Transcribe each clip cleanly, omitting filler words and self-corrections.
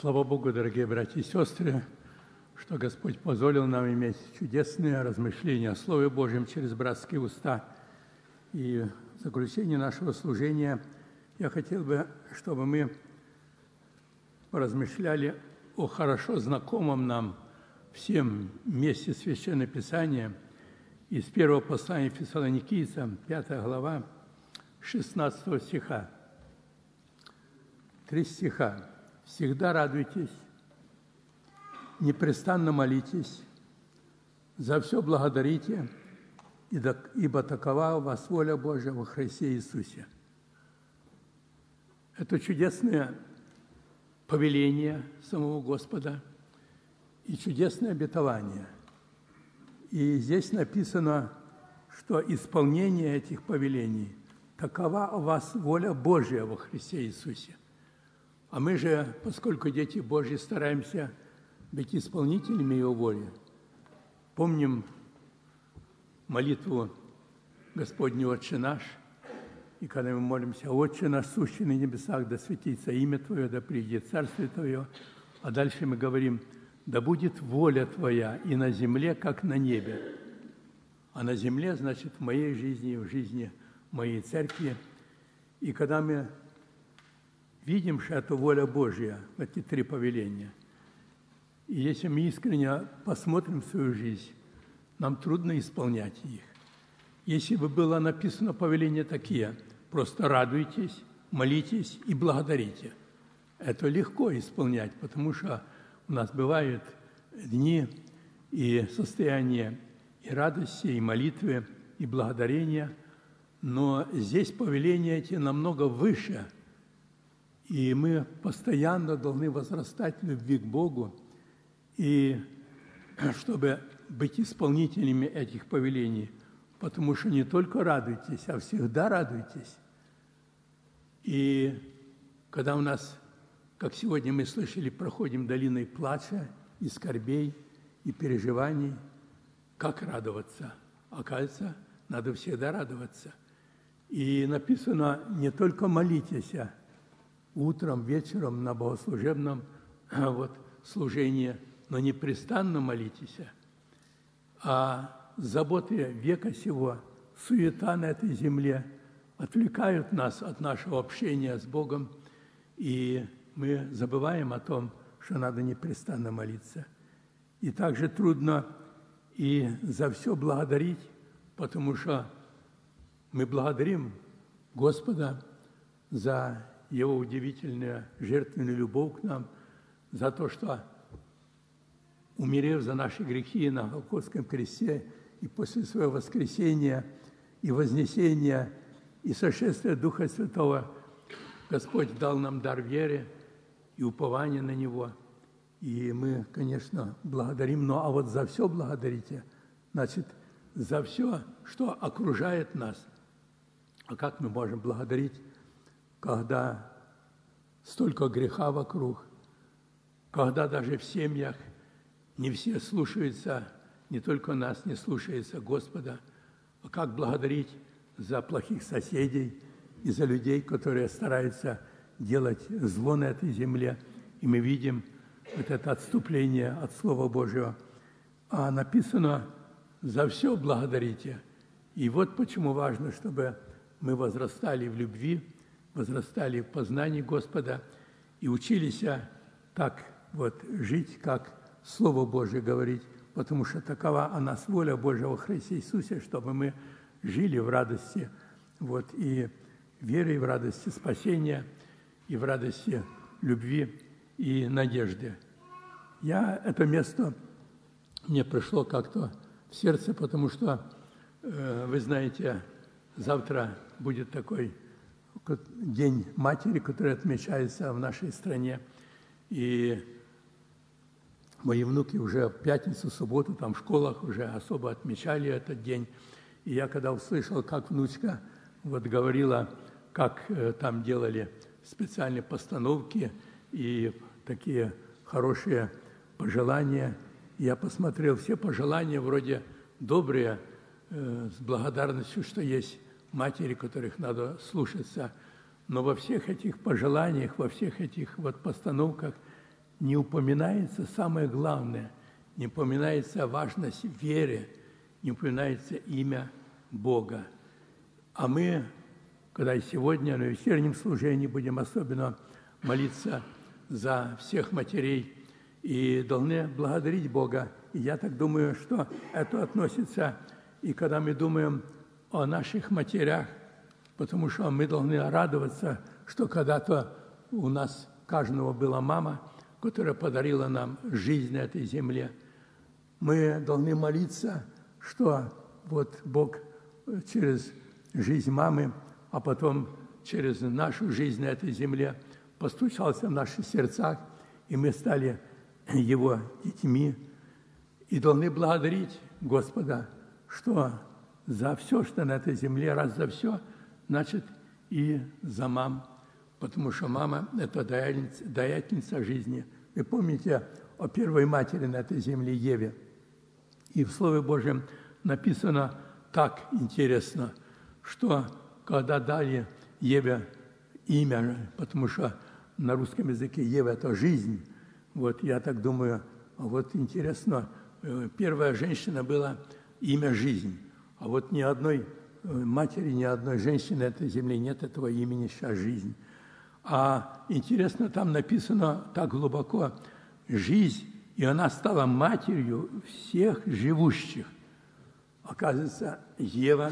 Слава Богу, дорогие братья и сестры, что Господь позволил нам иметь чудесные размышления о Слове Божьем через братские уста. И в заключение нашего служения я хотел бы, чтобы мы размышляли о хорошо знакомом нам всем месте Священного Писания из первого послания Фессалоникийцам, 5 глава, 16 стиха. 3 стиха. «Всегда радуйтесь, непрестанно молитесь, за все благодарите, ибо такова у вас воля Божья во Христе Иисусе». Это чудесное повеление самого Господа и чудесное обетование. И здесь написано, что исполнение этих повелений – такова у вас воля Божья во Христе Иисусе. А мы же, поскольку дети Божьи, стараемся быть исполнителями Его воли. Помним молитву Господню «Отче наш», и когда мы молимся «Отче наш, сущий на небесах, да светится имя Твое, да придет Царствие Твое», а дальше мы говорим «Да будет воля Твоя и на земле, как на небе». А на земле, значит, в моей жизни, в жизни моей церкви. И когда мы видим, что это воля Божья, эти 3 повеления. И если мы искренне посмотрим в свою жизнь, нам трудно исполнять их. Если бы было написано повеления такие, просто радуйтесь, молитесь и благодарите. Это легко исполнять, потому что у нас бывают дни и состояния и радости, и молитвы, и благодарения, но здесь повеления эти намного выше. И мы постоянно должны возрастать в любви к Богу, и чтобы быть исполнителями этих повелений, потому что не только радуйтесь, а всегда радуйтесь. И когда у нас, как сегодня мы слышали, проходим долиной плача и скорбей, и переживаний, как радоваться? Оказывается, надо всегда радоваться. И написано, не только молитесь, утром, вечером на богослужебном служении, но непрестанно молитесь. А заботы века сего, суета на этой земле отвлекают нас от нашего общения с Богом, и мы забываем о том, что надо непрестанно молиться. И также трудно и за все благодарить, потому что мы благодарим Господа за Его удивительную жертвенную любовь к нам, за то, что, умерев за наши грехи на Голгофском кресте, и после своего воскресения и вознесения, и сошествия Духа Святого, Господь дал нам дар веры и упования на Него. И мы, конечно, благодарим, а вот за все благодарите, значит, за все, что окружает нас. А как мы можем благодарить, когда столько греха вокруг, когда даже в семьях не все слушаются, не только нас, не слушаются Господа, а как благодарить за плохих соседей и за людей, которые стараются делать зло на этой земле. И мы видим вот это отступление от Слова Божьего. А написано «за все благодарите». И вот почему важно, чтобы мы возрастали в любви, возрастали в познании Господа и учились так жить, как Слово Божие говорить, потому что такова о нас воля Божия во Христе Иисусе, чтобы мы жили в радости, и вере, и в радости спасения, и в радости любви и надежды. Это место мне пришло как-то в сердце, потому что, вы знаете, завтра будет такой День Матери, который отмечается в нашей стране. И мои внуки уже в пятницу, субботу там в школах уже особо отмечали этот день. И я когда услышал, как внучка говорила, как там делали специальные постановки и такие хорошие пожелания, я посмотрел, все пожелания вроде добрые, с благодарностью, что есть матери, которых надо слушаться. Но во всех этих пожеланиях, во всех этих постановках не упоминается самое главное, не упоминается важность веры, не упоминается имя Бога. А мы, когда сегодня на вечернем служении будем особенно молиться за всех матерей и должны благодарить Бога. И я так думаю, что это относится и когда мы думаем о наших матерях, потому что мы должны радоваться, что когда-то у нас каждого была мама, которая подарила нам жизнь на этой земле. Мы должны молиться, что вот Бог через жизнь мамы, а потом через нашу жизнь на этой земле постучался в наши сердца, и мы стали Его детьми. И должны благодарить Господа, что за все, что на этой земле, раз за все, значит и за мам, потому что мама – это даятельница жизни. Вы помните о первой матери на этой земле Еве? И в Слове Божьем написано так интересно, что когда дали Еве имя, потому что на русском языке Ева – это жизнь, вот я так думаю, вот интересно, первая женщина была имя «Жизнь», а вот ни одной матери, ни одной женщины на этой земле нет этого имени сейчас «Жизнь». А интересно, там написано так глубоко «Жизнь», и она стала матерью всех живущих. Оказывается, Ева,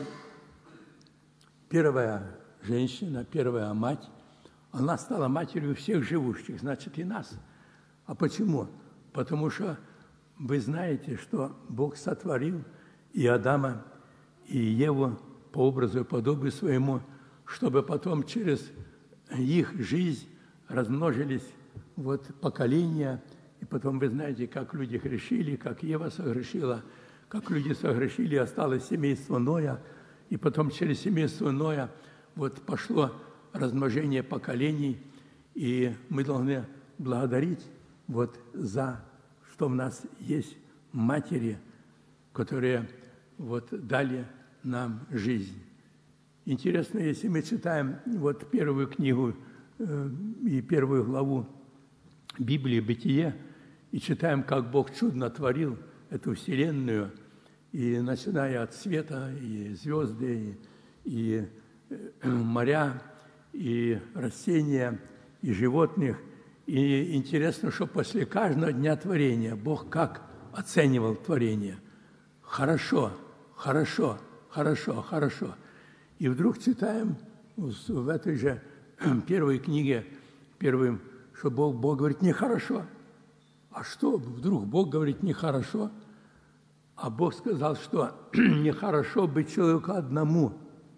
первая женщина, первая мать, она стала матерью всех живущих, значит, и нас. А почему? Потому что вы знаете, что Бог сотворил и Адама, и Еву по образу и подобию своему, чтобы потом через их жизнь размножились вот поколения. И потом вы знаете, как люди грешили, как Ева согрешила, как люди согрешили, осталось семейство Ноя. И потом через семейство Ноя вот пошло размножение поколений. И мы должны благодарить вот за, что у нас есть матери, которые вот дали нам жизнь. Интересно, если мы читаем вот первую книгу и первую главу Библии «Бытие», и читаем, как Бог чудно творил эту вселенную, и начиная от света, и звезды, и моря, и растения, и животных. И интересно, что после каждого дня творения Бог как оценивал творение? Хорошо, хорошо, хорошо, хорошо. И вдруг читаем в этой же первой книге, что Бог говорит нехорошо. А что вдруг Бог говорит нехорошо? А Бог сказал, что нехорошо быть человеку одному,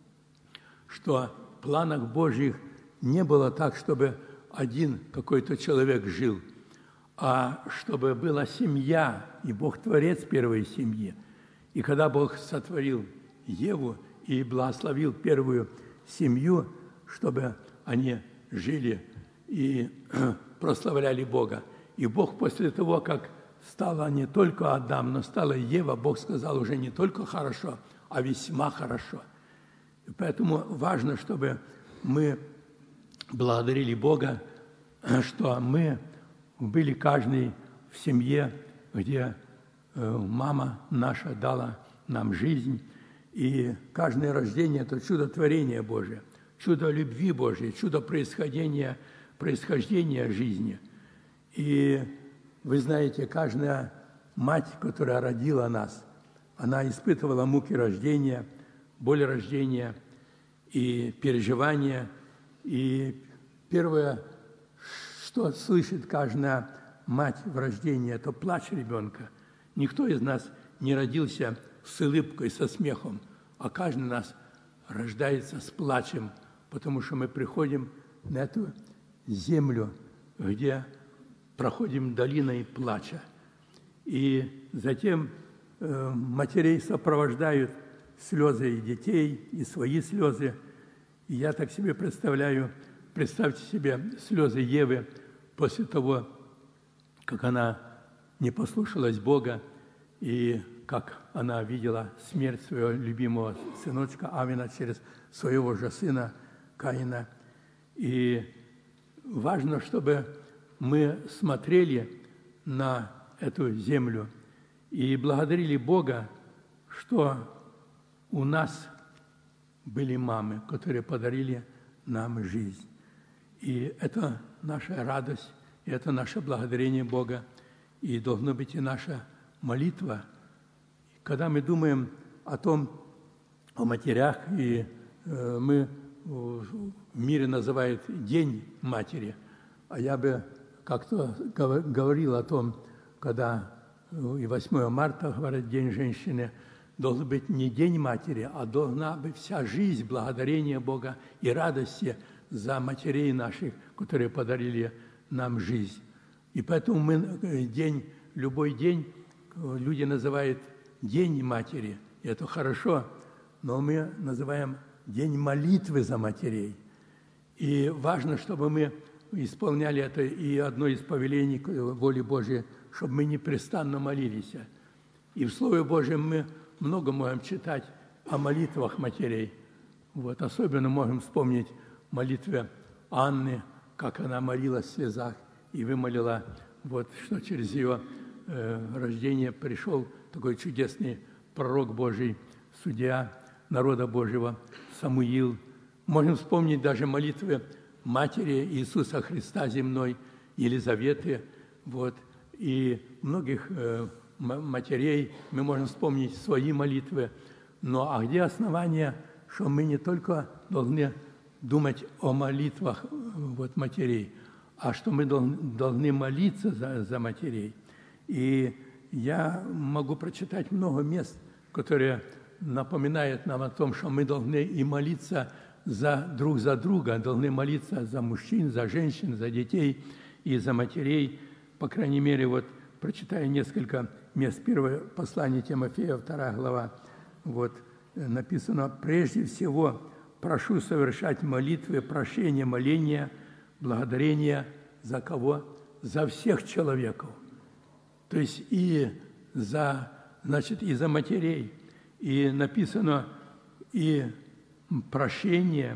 что в планах Божьих не было так, чтобы один какой-то человек жил, а чтобы была семья, и Бог творец первой семьи. И когда Бог сотворил Еву и благословил первую семью, чтобы они жили и прославляли Бога. И Бог после того, как стала не только Адам, но стала Ева, Бог сказал уже не только хорошо, а весьма хорошо. И поэтому важно, чтобы мы благодарили Бога, что мы были каждый в семье, где мама наша дала нам жизнь, и каждое рождение – это чудо творения Божия, чудо любви Божией, чудо происхождения жизни. И вы знаете, каждая мать, которая родила нас, она испытывала муки рождения, боль рождения и переживания. И первое, что слышит каждая мать в рождении, это плач ребенка. Никто из нас не родился с улыбкой, со смехом, а каждый из нас рождается с плачем, потому что мы приходим на эту землю, где проходим долиной плача. И затем матерей сопровождают слезы и детей, и свои слезы. И я так себе представляю, представьте себе слезы Евы после того, как она не послушалась Бога, и как она видела смерть своего любимого сыночка Авина через своего же сына Каина. И важно, чтобы мы смотрели на эту землю и благодарили Бога, что у нас были мамы, которые подарили нам жизнь. И это наша радость, и это наше благодарение Бога, и должна быть и наша молитва. Когда мы думаем о том, о матерях, и мы в мире называют День матери, а я бы как-то говорил о том, когда и 8 марта, говорят, День женщины, должен быть не День матери, а должна быть вся жизнь благодарения Бога и радости за матерей наших, которые подарили нам жизнь. И поэтому мы любой день люди называют День матери, и это хорошо, но мы называем День молитвы за матерей. И важно, чтобы мы исполняли это, и одно из повелений воли Божьей, чтобы мы непрестанно молились. И в Слове Божьем мы много можем читать о молитвах матерей. Вот, особенно можем вспомнить молитвы Анны, как она молилась в слезах и вымолила, вот, что через ее рождение пришел такой чудесный пророк Божий, судья народа Божьего Самуил. Можем вспомнить даже молитвы матери Иисуса Христа земной, Елизаветы, вот, и многих матерей мы можем вспомнить свои молитвы. Но а где основание, что мы не только должны думать о молитвах вот, матерей, а что мы должны молиться за матерей. И я могу прочитать много мест, которые напоминают нам о том, что мы должны и молиться друг за друга, должны молиться за мужчин, за женщин, за детей и за матерей. По крайней мере, вот прочитаю несколько мест. Первое послание Тимофея, 2 глава, вот написано: «Прежде всего прошу совершать молитвы, прошения, моления, благодарения за кого? За всех человеков». То есть и за матерей. И написано и прошение,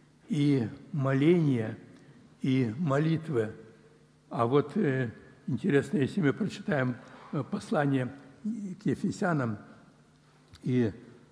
и моление, и молитвы. А вот интересно, если мы прочитаем послание к Ефесянам и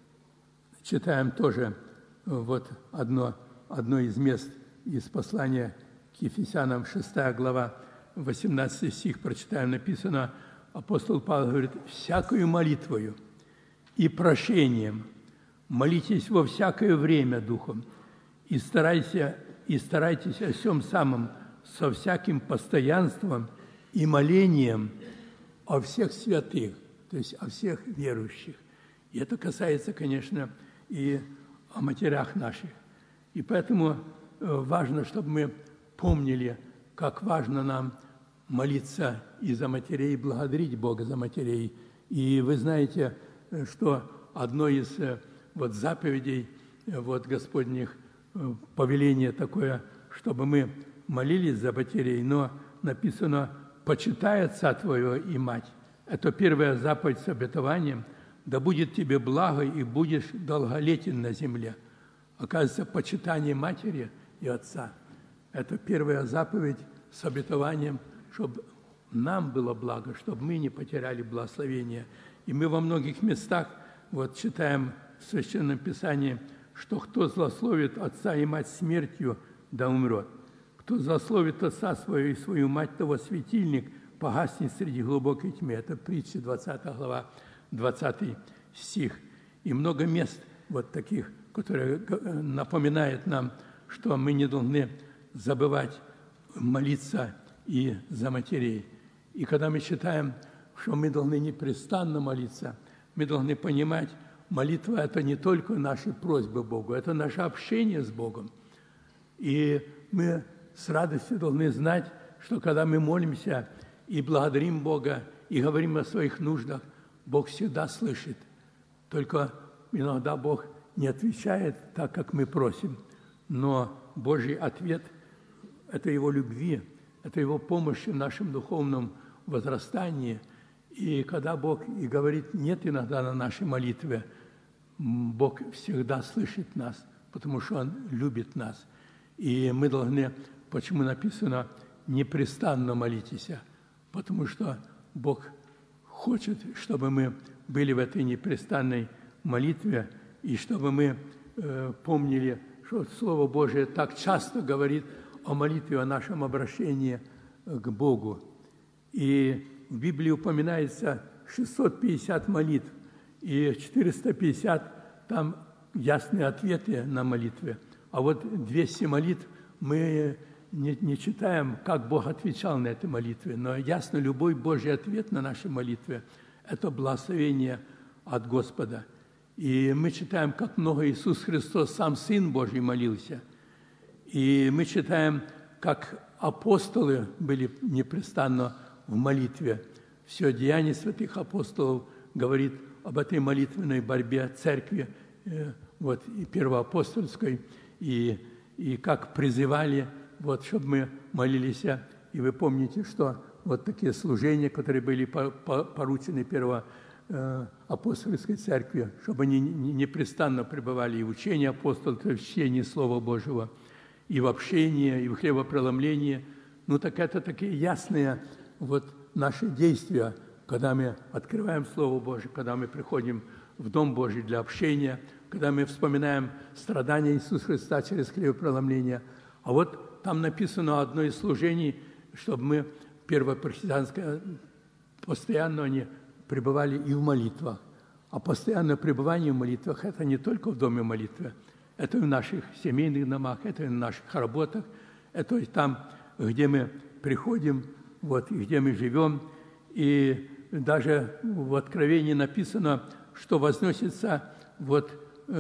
читаем тоже вот одно из мест из послания к Ефесянам, 6 глава, 18 стих, прочитаем, написано, апостол Павел говорит: «Всякою молитвою и прошением молитесь во всякое время Духом, и старайтесь о всем самом со всяким постоянством и молением о всех святых», то есть о всех верующих. И это касается, конечно, и о матерях наших. И поэтому важно, чтобы мы помнили, как важно нам молиться и за матерей, и благодарить Бога за матерей. И вы знаете, что одно из вот заповедей вот Господних, повеление такое, чтобы мы молились за матерей, но написано: «Почитай отца твоего и мать». Это первая заповедь с обетованием: «Да будет тебе благо, и будешь долголетен на земле». Оказывается, почитание матери и отца – это первая заповедь с обетованием, чтобы нам было благо, чтобы мы не потеряли благословение. И мы во многих местах вот читаем в Священном Писании, что кто злословит отца и мать смертью, да умрет. Кто злословит отца своего и свою мать, того светильник погаснет среди глубокой тьмы. Это притча, 20 глава, 20 стих. И много мест вот таких, которые напоминают нам, что мы не должны забывать молиться и за матерей. И когда мы читаем, что мы должны непрестанно молиться, мы должны понимать, молитва – это не только наши просьбы Богу, это наше общение с Богом. И мы с радостью должны знать, что когда мы молимся и благодарим Бога, и говорим о своих нуждах, Бог всегда слышит. Только иногда Бог не отвечает так, как мы просим. Но Божий ответ – это Его любви, это Его помощь в нашем духовном возрастании. И когда Бог и говорит «нет» иногда на наши молитвы, Бог всегда слышит нас, потому что Он любит нас. И мы должны, почему написано, непрестанно молитесь, потому что Бог хочет, чтобы мы были в этой непрестанной молитве, и чтобы мы помнили, что Слово Божие так часто говорит о молитве, о нашем обращении к Богу. И в Библии упоминается 650 молитв, и 450 там ясные ответы на молитвы. А вот 200 молитв мы не читаем, как Бог отвечал на эти молитвы, но ясно, любой Божий ответ на наши молитвы – это благословение от Господа. И мы читаем, как много Иисус Христос, сам Сын Божий, молился. И мы читаем, как апостолы были непрестанно в молитве. Все деяния святых апостолов говорит об этой молитвенной борьбе церкви, вот, и первоапостольской, и как призывали, вот, чтобы мы молились. И вы помните, что вот такие служения, которые были поручены первоапостольской церкви, чтобы они непрестанно пребывали и в учении апостолов, и в чтении Слова Божьего, и в общении, и в хлебопроломлении. Ну, так это такие ясные вот наши действия, когда мы открываем Слово Божие, когда мы приходим в Дом Божий для общения, когда мы вспоминаем страдания Иисуса Христа через хлебопроломление. А вот там написано одно из служений, чтобы мы, первохристианское, постоянно они пребывали и в молитвах. А постоянное пребывание в молитвах – это не только в доме молитвы, это и в наших семейных домах, это и в наших работах, это и там, где мы приходим, вот, и где мы живем. И даже в Откровении написано, что возносится, вот,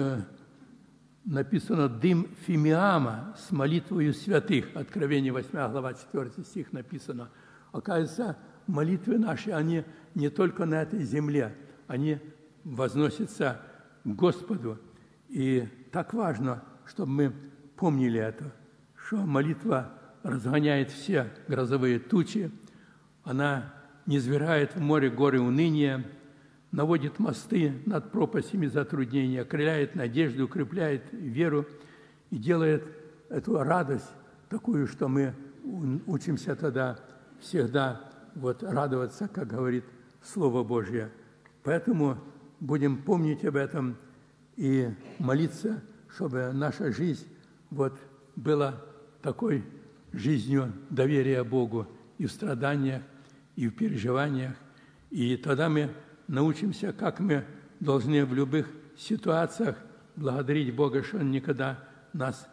написано «дым фимиама с молитвою святых». Откровение 8 глава, 4 стих написано. Оказывается, молитвы наши, они не только на этой земле, они возносятся к Господу. И так важно, чтобы мы помнили это, что молитва разгоняет все грозовые тучи, она низвергает в море горы уныния, наводит мосты над пропастями затруднения, окрыляет надежду, укрепляет веру и делает эту радость такую, что мы учимся тогда всегда вот радоваться, как говорит Слово Божье. Поэтому будем помнить об этом и молиться, чтобы наша жизнь вот была такой жизнью доверия Богу и в страданиях, и в переживаниях. И тогда мы научимся, как мы должны в любых ситуациях благодарить Бога, что Он никогда нас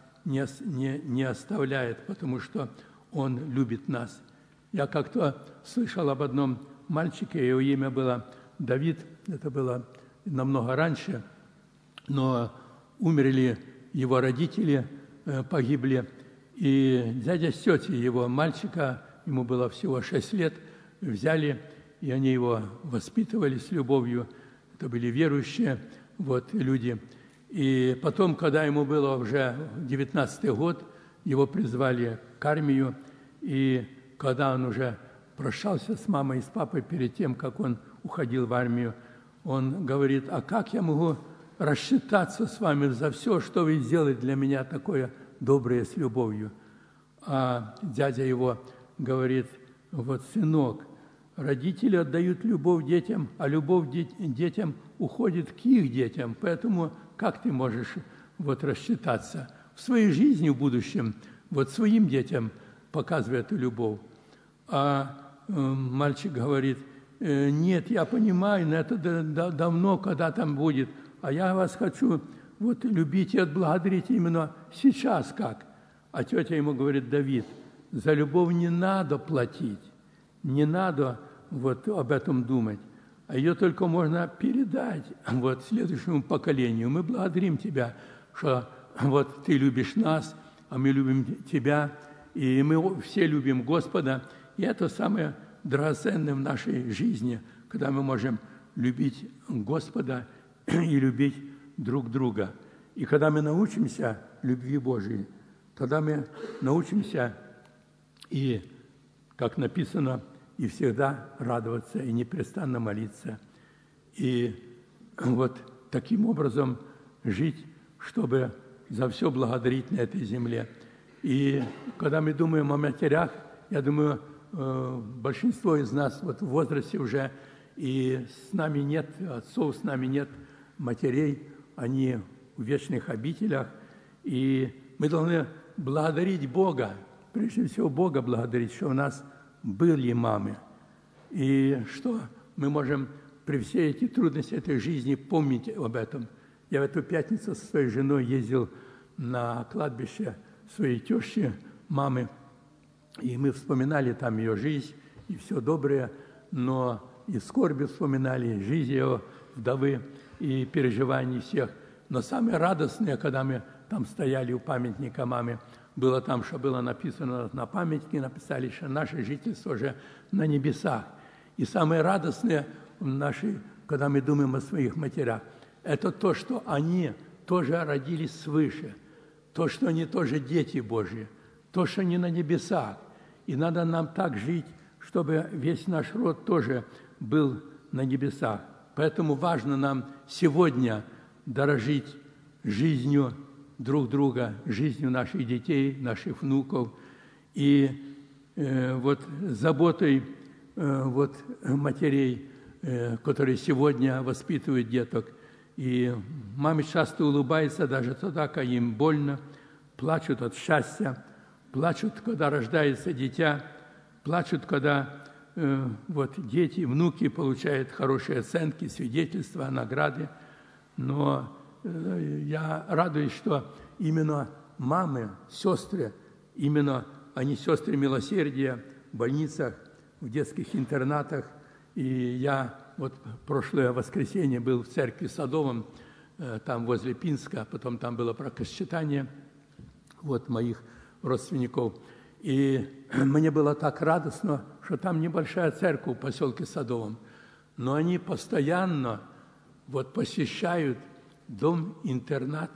не оставляет, потому что Он любит нас. Я как-то слышал об одном мальчике, его имя было Давид, это было намного раньше, но умерли его родители, погибли, и дядя с тетей его мальчика, ему было всего 6 лет, взяли, и они его воспитывали с любовью. Это были верующие вот, люди. И потом, когда ему было уже 19-й год, его призвали к армию, и когда он уже прощался с мамой и с папой перед тем, как он уходил в армию, он говорит: а как я могу рассчитаться с вами за все, что вы сделали для меня такое доброе с любовью? А дядя его говорит: вот, сынок, родители отдают любовь детям, а любовь детям уходит к их детям, поэтому как ты можешь вот рассчитаться? В своей жизни в будущем вот своим детям показывай эту любовь. А мальчик говорит: нет, я понимаю, но это давно, когда там будет, а я вас хочу вот любить и отблагодарить именно сейчас как. А тетя ему говорит: Давид, за любовь не надо платить, не надо вот об этом думать, а ее только можно передать вот следующему поколению. Мы благодарим тебя, что вот ты любишь нас, а мы любим тебя, и мы все любим Господа. И это самое драгоценное в нашей жизни, когда мы можем любить Господа и любить друг друга. И когда мы научимся любви Божией, тогда мы научимся и, как написано, и всегда радоваться, и непрестанно молиться. И вот таким образом жить, чтобы за все благодарить на этой земле. И когда мы думаем о матерях я думаю, большинство из нас вот в возрасте уже, и с нами нет отцов, с нами нет матерей, они в вечных обителях, и мы должны благодарить Бога, прежде всего Бога благодарить, что у нас были мамы, и что мы можем при всей эти трудности этой жизни помнить об этом. Я в эту пятницу со своей женой ездил на кладбище своей тещи, мамы, и мы вспоминали там ее жизнь и все доброе, но и скорби вспоминали, и жизнь ее вдовы, и переживания всех. Но самое радостное, когда мы там стояли у памятника маме, было там, что было написано на памятнике, написали, что наше жительство уже на небесах. И самое радостное, когда мы думаем о своих матерях, это то, что они тоже родились свыше, то, что они тоже дети Божьи, то, что они на небесах. И надо нам так жить, чтобы весь наш род тоже был на небесах. Поэтому важно нам сегодня дорожить жизнью друг друга, жизнью наших детей, наших внуков, и вот заботой вот матерей, которые сегодня воспитывают деток. И мамы часто улыбаются даже тогда, когда им больно, плачут от счастья, плачут, когда рождается дитя, плачут, когда вот дети, внуки получают хорошие оценки, свидетельства, награды. Но я радуюсь, что именно мамы, сестры, именно они сестры милосердия в больницах, в детских интернатах. И я вот прошлое воскресенье был в церкви Садовом, там возле Пинска, потом там было бракосочетание вот моих родственников. И мне было так радостно, что там небольшая церковь в поселке Садовом, но они постоянно вот посещают дом-интернат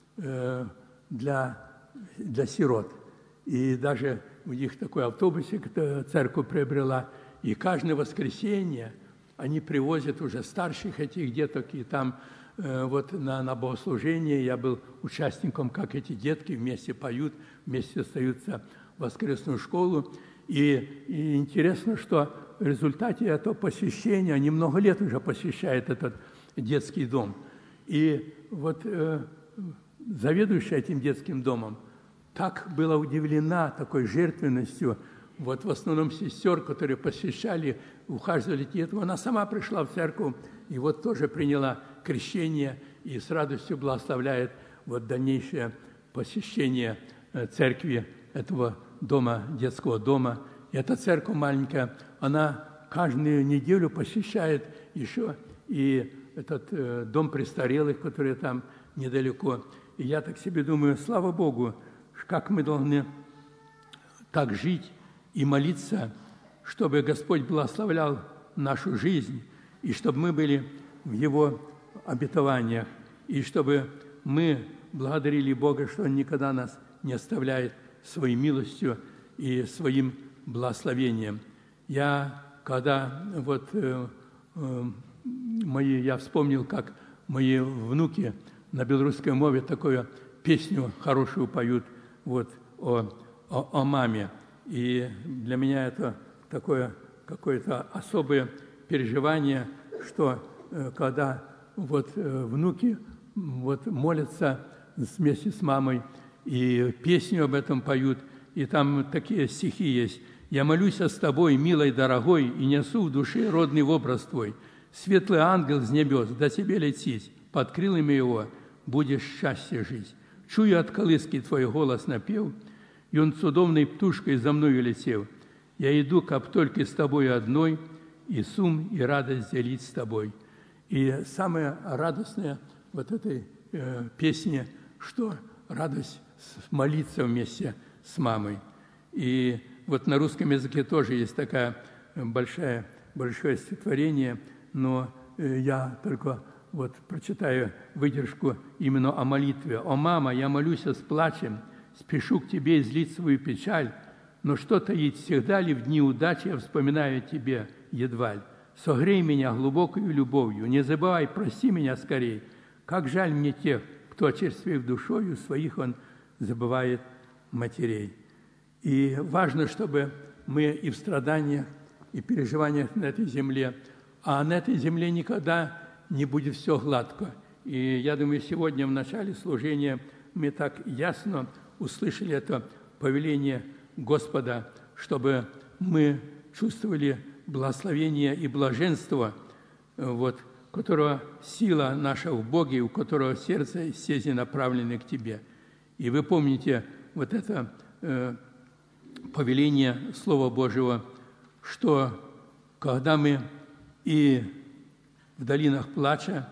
для сирот. И даже у них такой автобусик церковь приобрела, и каждое воскресенье они привозят уже старших этих деток, и там вот на богослужении я был участником, как эти детки вместе поют, вместе остаются в воскресную школу. И интересно, что в результате этого посещения, они много лет уже посещают этот детский дом. И вот заведующая этим детским домом так была удивлена такой жертвенностью, вот в основном сестер, которые посещали, ухаживали детям. Она сама пришла в церковь и вот тоже приняла крещение и с радостью благословляет вот дальнейшее посещение церкви этого дома, детского дома. И эта церковь маленькая, она каждую неделю посещает еще и этот дом престарелых, который там недалеко. И я так себе думаю, слава Богу, как мы должны так жить и молиться, чтобы Господь благословлял нашу жизнь, и чтобы мы были в Его обетованиях, и чтобы мы благодарили Бога, что Он никогда нас не оставляет своей милостью и своим благословением. Я, когда вот я вспомнил, как мои внуки на белорусской мове такую песню хорошую поют вот о маме. И для меня это такое какое-то особое переживание, что когда вот внуки вот молятся вместе с мамой и песню об этом поют, и там такие стихи есть. «Я молюсь с тобой, милой, дорогой, и несу в душе родный образ твой. Светлый ангел с небес до тебе летит, под крылами его будешь счастье жить. Чую от колыски твой голос напев, и он цудовной птушкой за мною летел. Я иду, как только с тобой одной, и сум, и радость делить с тобой». И самое радостное вот этой песне, что радость молиться вместе с мамой. И вот на русском языке тоже есть такое большое стихотворение, но я только вот прочитаю выдержку именно о молитве. «О, мама, я молюсь с плачем, спешу к тебе излить свою печаль, но что таить, всегда ли в дни удачи я вспоминаю о тебе едва ли? Согрей меня глубокою любовью, не забывай, прости меня скорей. Как жаль мне тех, кто, очерствев душою, своих он забывает матерей». И важно, чтобы мы и в страданиях, и переживаниях на этой земле, а на этой земле никогда не будет все гладко. И я думаю, сегодня в начале служения мы так ясно услышали это повеление Господа, чтобы мы чувствовали благословение и блаженство, которого сила наша в Боге, у которого сердце и стези направлены к Тебе. И вы помните вот это повеление Слова Божьего, что когда мы и в долинах плача,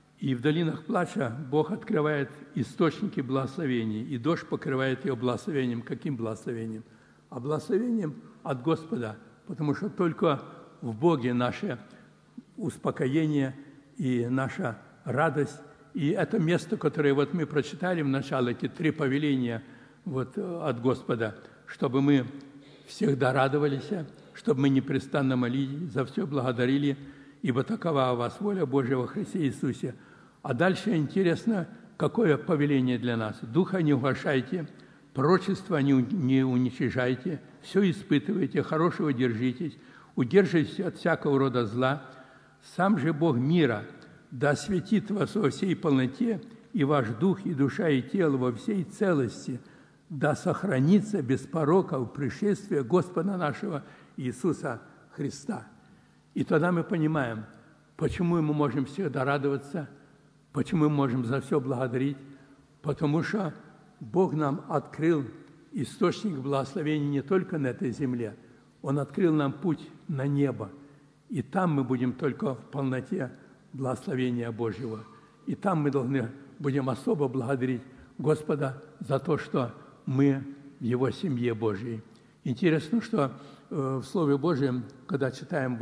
Бог открывает источники благословений, и дождь покрывает ее благословением. Каким благословением? А благословением от Господа, потому что только в Боге наше успокоение и наша радость. И это место, которое мы прочитали в начале, эти 3 повеления от Господа, чтобы мы всегда радовались, чтобы мы непрестанно молились, за все благодарили, ибо такова у вас воля Божья во Христе Иисусе. А дальше интересно, какое повеление для нас. Духа не угашайте, пророчества не уничижайте, все испытывайте, хорошего держитесь, удерживайтесь от всякого рода зла. Сам же Бог мира да осветит вас во всей полноте, и ваш дух, и душа, и тело во всей целости, да сохранится без порока в пришествие Господа нашего Иисуса Христа. И тогда мы понимаем, почему мы можем всегда радоваться, почему мы можем за все благодарить, потому что Бог нам открыл источник благословения не только на этой земле, Он открыл нам путь на небо, и там мы будем только в полноте благословения Божьего. И там мы должны будем особо благодарить Господа за то, что мы в Его семье Божьей. Интересно, что в Слове Божьем, когда читаем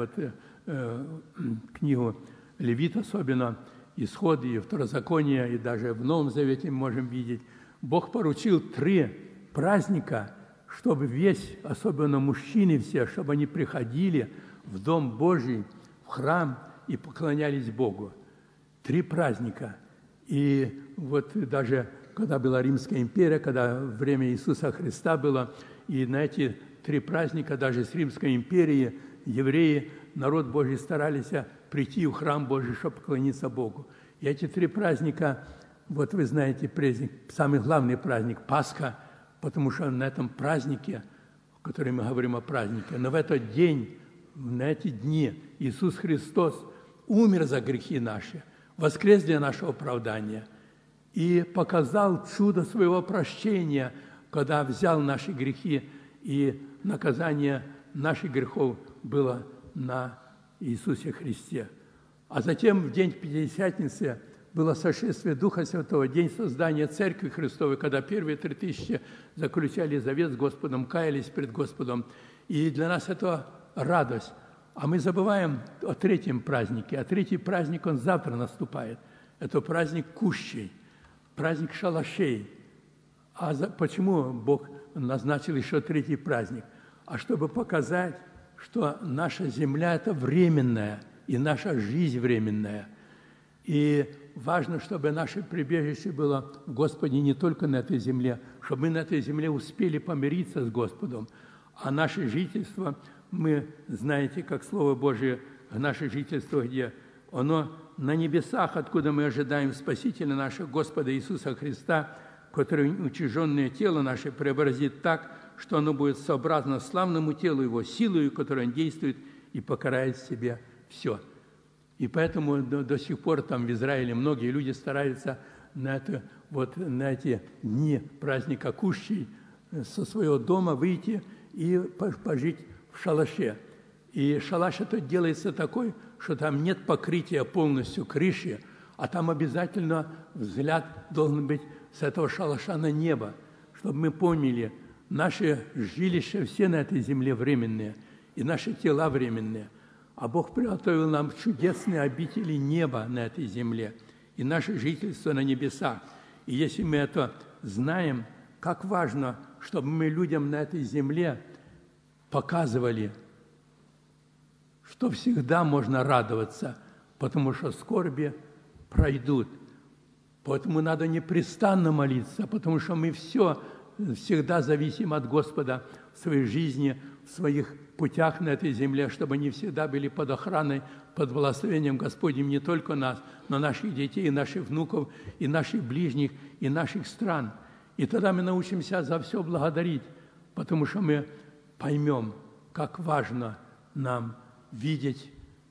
книгу Левит, особенно Исход и Второзаконие, и даже в Новом Завете мы можем видеть, Бог поручил 3 праздника, чтобы весь, особенно мужчины все, чтобы они приходили в Дом Божий, в храм и поклонялись Богу. 3 праздника. И даже когда была Римская империя, когда время Иисуса Христа было, и на эти 3 праздника даже с Римской империи евреи, народ Божий старались прийти в храм Божий, чтобы поклониться Богу. И эти 3 праздника, вы знаете, самый главный праздник – Пасха, потому что на этом празднике, в котором мы говорим о празднике, но в этот день, на эти дни Иисус Христос умер за грехи наши, воскрес для нашего оправдания и показал чудо своего прощения, когда взял наши грехи, и наказание наших грехов было на Иисусе Христе. А затем в день Пятидесятницы было сошествие Духа Святого, день создания Церкви Христовой, когда первые 3000 заключали завет с Господом, каялись пред Господом. И для нас это радость. А мы забываем о 3-м празднике. А 3-й праздник, он завтра наступает. Это праздник Кущей, праздник шалашей. А почему Бог назначил еще 3-й праздник? А чтобы показать, что наша земля – это временная, и наша жизнь временная. И важно, чтобы наше прибежище было в Господе не только на этой земле, чтобы мы на этой земле успели помириться с Господом. А наше жительство, мы знаете, как Слово Божие, наше жительство где? Оно на небесах, откуда мы ожидаем Спасителя нашего Господа Иисуса Христа, который уничиженное тело наше преобразит так, что оно будет сообразно славному телу Его, силою, которой Он действует и покарает в себе все. И поэтому до сих пор там в Израиле многие люди стараются на эти дни праздника Кущей со своего дома выйти и пожить в шалаше. И шалаш это делается такой, что там нет покрытия полностью крыши, а там обязательно взгляд должен быть с этого шалаша на небо, чтобы мы поняли, наши жилища все на этой земле временные, и наши тела временные. А Бог приготовил нам чудесные обители неба на этой земле и наше жительство на небесах. И если мы это знаем, как важно, чтобы мы людям на этой земле показывали, что всегда можно радоваться, потому что скорби пройдут. Поэтому надо непрестанно молиться, потому что мы всегда зависим от Господа в своей жизни, в своих путях на этой земле, чтобы они всегда были под охраной, под благословением Господним не только нас, но наших детей, и наших внуков, и наших ближних, и наших стран. И тогда мы научимся за все благодарить, потому что мы поймем, как важно нам видеть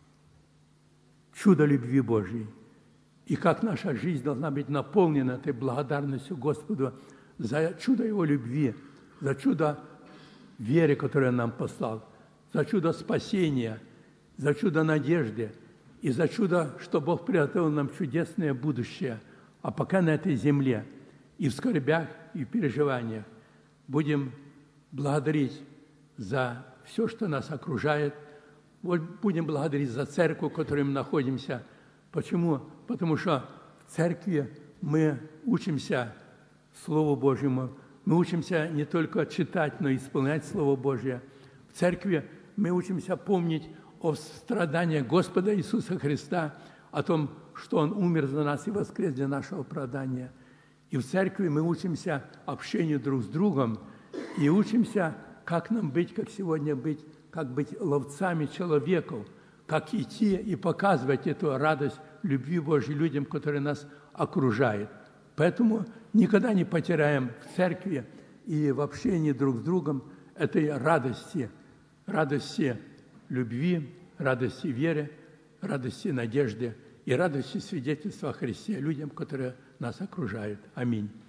чудо любви Божьей, и как наша жизнь должна быть наполнена этой благодарностью Господу за чудо Его любви, за чудо веры, которое Он нам послал, за чудо спасения, за чудо надежды и за чудо, что Бог приготовил нам чудесное будущее. А пока на этой земле и в скорбях, и в переживаниях будем благодарить за все, что нас окружает. Вот будем благодарить за церковь, в которой мы находимся. Почему? Потому что в церкви мы учимся Слову Божьему, мы учимся не только читать, но и исполнять Слово Божье. В церкви мы учимся помнить о страданиях Господа Иисуса Христа, о том, что Он умер за нас и воскрес для нашего оправдания. И в церкви мы учимся общению друг с другом и учимся, как нам быть, как сегодня быть, как быть ловцами человеков, как идти и показывать эту радость любви Божьей людям, которые нас окружают. Поэтому никогда не потеряем в церкви и в общении друг с другом этой радости любви, радости веры, радости надежды и радости свидетельства о Христе людям, которые нас окружают. Аминь.